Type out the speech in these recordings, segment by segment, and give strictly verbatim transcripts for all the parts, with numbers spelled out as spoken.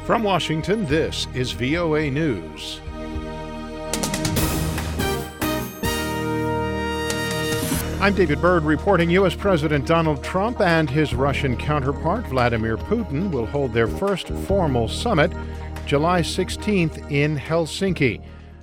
From Washington, this is V O A News. I'm David Byrd reporting U S. President Donald Trump and his Russian counterpart Vladimir Putin will hold their first formal summit July sixteenth in Helsinki.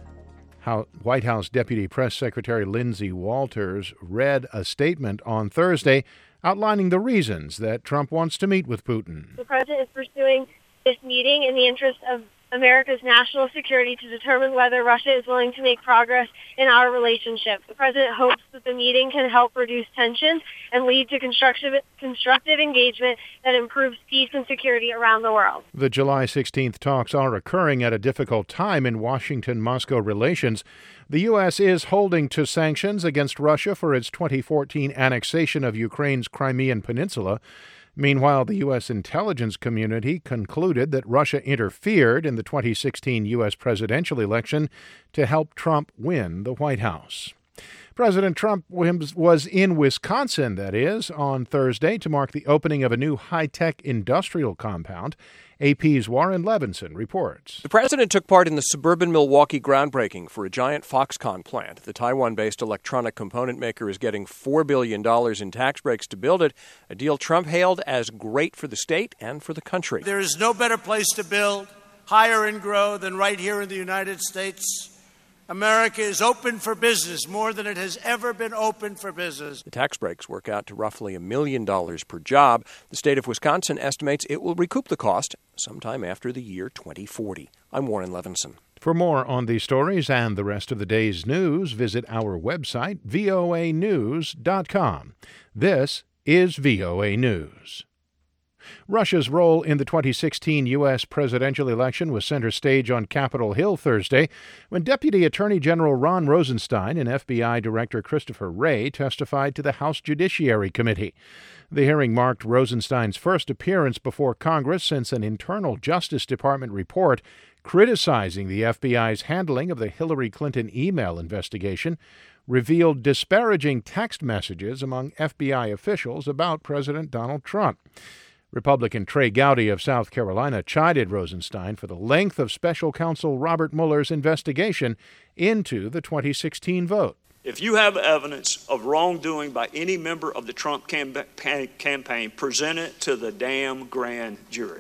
How White House Deputy Press Secretary Lindsay Walters read a statement on Thursday outlining the reasons that Trump wants to meet with Putin. The president is pursuing this meeting in the interest of America's national security to determine whether Russia is willing to make progress in our relationship. The president hopes that the meeting can help reduce tensions and lead to constructive, constructive engagement that improves peace and security around the world. The July sixteenth talks are occurring at a difficult time in Washington-Moscow relations. The U S is holding to sanctions against Russia for its twenty fourteen annexation of Ukraine's Crimean Peninsula. Meanwhile, the U S intelligence community concluded that Russia interfered in the twenty sixteen U S presidential election to help Trump win the White House. President Trump was in Wisconsin, that is, on Thursday to mark the opening of a new high-tech industrial compound. A P's Warren Levinson reports. The president took part in the suburban Milwaukee groundbreaking for a giant Foxconn plant. The Taiwan-based electronic component maker is getting four billion dollars in tax breaks to build it, a deal Trump hailed as great for the state and for the country. There is no better place to build, hire, and grow than right here in the United States. America is open for business more than it has ever been open for business. The tax breaks work out to roughly a million dollars per job. The state of Wisconsin estimates it will recoup the cost sometime after the year twenty forty. I'm Warren Levinson. For more on these stories and the rest of the day's news, visit our website, V O A news dot com. This is V O A News. Russia's role in the twenty sixteen U S presidential election was center stage on Capitol Hill Thursday when Deputy Attorney General Ron Rosenstein and F B I Director Christopher Wray testified to the House Judiciary Committee. The hearing marked Rosenstein's first appearance before Congress since an internal Justice Department report criticizing the F B I's handling of the Hillary Clinton email investigation revealed disparaging text messages among F B I officials about President Donald Trump. Republican Trey Gowdy of South Carolina chided Rosenstein for the length of special counsel Robert Mueller's investigation into the twenty sixteen vote. If you have evidence of wrongdoing by any member of the Trump campaign, present it to the damn grand jury.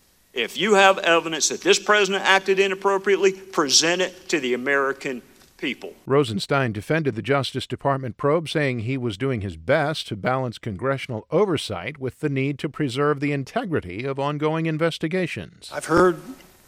If you have evidence that this president acted inappropriately, present it to the American people. Rosenstein defended the Justice Department probe, saying he was doing his best to balance congressional oversight with the need to preserve the integrity of ongoing investigations. I've heard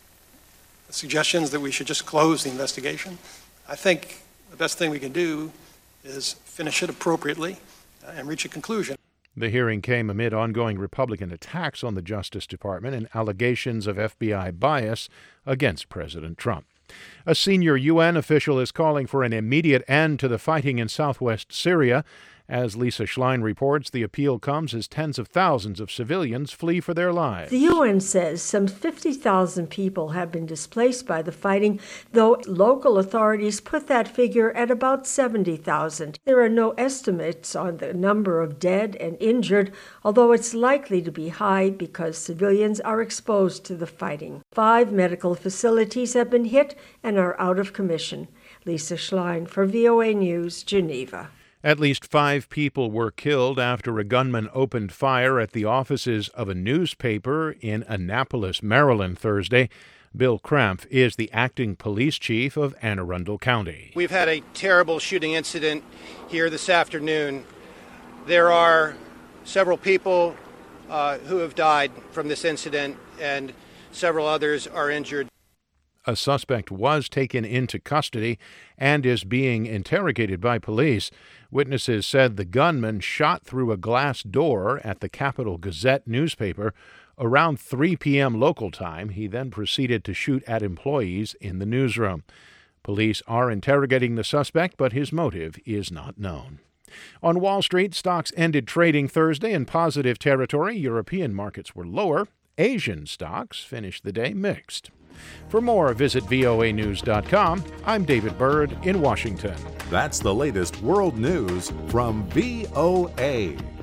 suggestions that we should just close the investigation. I think the best thing we can do is finish it appropriately and reach a conclusion. The hearing came amid ongoing Republican attacks on the Justice Department and allegations of F B I bias against President Trump. A senior U N official is calling for an immediate end to the fighting in southwest Syria. As Lisa Schlein reports, the appeal comes as tens of thousands of civilians flee for their lives. The U N says some fifty thousand people have been displaced by the fighting, though local authorities put that figure at about seventy thousand. There are no estimates on the number of dead and injured, although it's likely to be high because civilians are exposed to the fighting. Five medical facilities have been hit and are out of commission. Lisa Schlein for V O A News, Geneva. At least five people were killed after a gunman opened fire at the offices of a newspaper in Annapolis, Maryland, Thursday. Bill Krampf is the acting police chief of Anne Arundel County. We've had a terrible shooting incident here this afternoon. There are several people uh, who have died from this incident, and several others are injured. A suspect was taken into custody and is being interrogated by police. Witnesses said the gunman shot through a glass door at the Capital Gazette newspaper. Around three p.m. local time, he then proceeded to shoot at employees in the newsroom. Police are interrogating the suspect, but his motive is not known. On Wall Street, stocks ended trading Thursday in positive territory. European markets were lower. Asian stocks finished the day mixed. For more, visit V O A news dot com. I'm David Byrd in Washington. That's the latest world news from V O A.